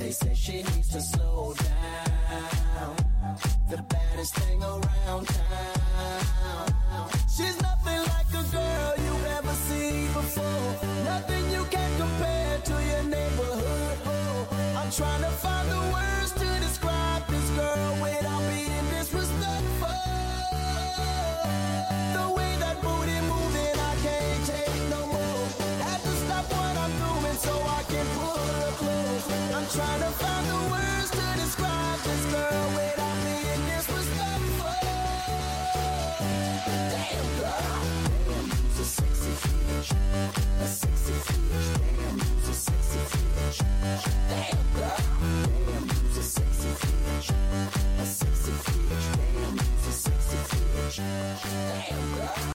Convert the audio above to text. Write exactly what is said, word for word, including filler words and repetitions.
They say she needs to slow down. The baddest thing around town. She's nothing like a girl you've ever seen before. Nothing you can compare to your neighborhood. I'm trying to find